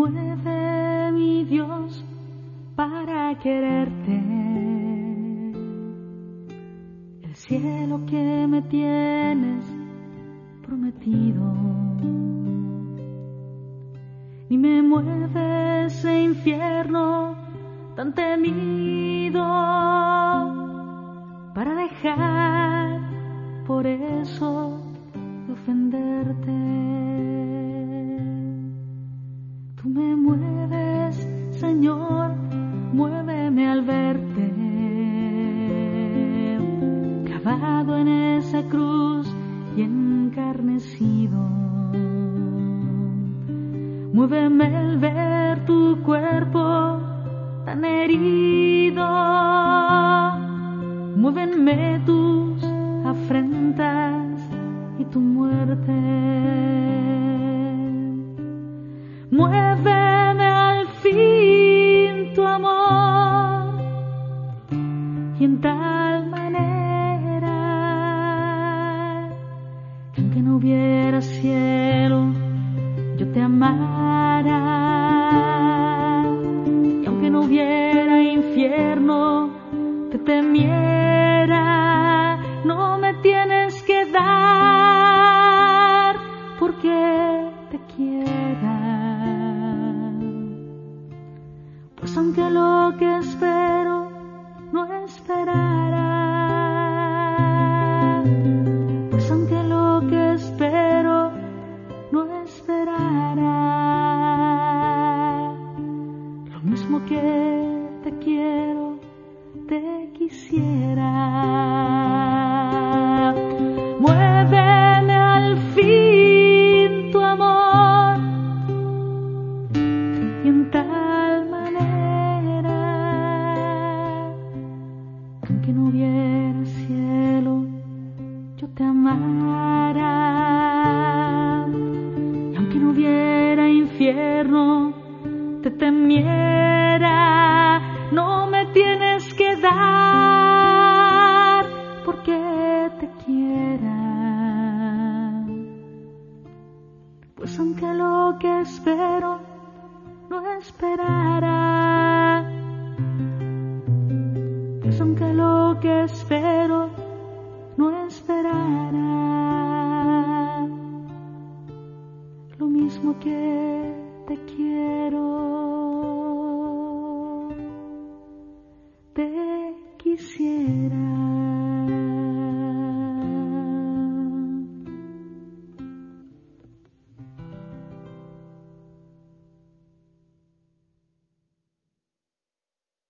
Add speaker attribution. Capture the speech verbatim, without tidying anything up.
Speaker 1: mueve, mi Dios, para quererte. El cielo que me tienes prometido. Ni me mueve ese infierno tan temido para dejar por eso de ofenderte. Tú me mueves, Señor, muéveme al verte clavado en esa cruz y encarnecido. Muéveme al ver tu cuerpo tan herido. Muévenme tus afrentas y tu muerte. Muéveme al fin tu amor y en tal manera que aunque no hubiera cielo yo te amara, y aunque no hubiera infierno te temiera. No me tienes que dar porque te quiera, pues aunque lo que espero no esperara, pues aunque lo que espero no esperara, lo mismo que te quiero, te quisiera. Muéveme al fin tu amor y en tal manera que aunque no hubiera cielo yo te amara, y aunque no hubiera infierno te temiera. No me tienes que dar porque te quiera, pues aunque lo que espero no esperar.